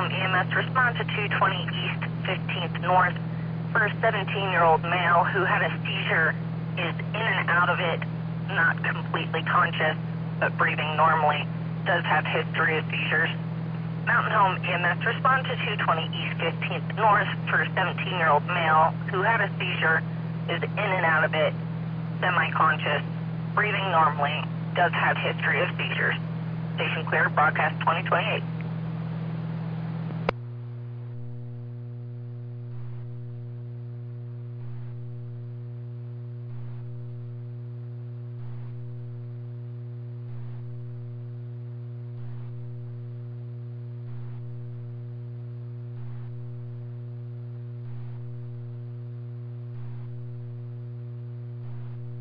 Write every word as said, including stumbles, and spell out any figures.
Home E M S, respond to two twenty East fifteenth North for a seventeen-year-old male who had a seizure, is in and out of it, not completely conscious, but breathing normally, does have history of seizures. Mountain Home E M S, respond to two twenty East fifteenth North for a seventeen-year-old male who had a seizure, is in and out of it, semi-conscious, breathing normally, does have history of seizures. Station clear, broadcast twenty twenty-eight.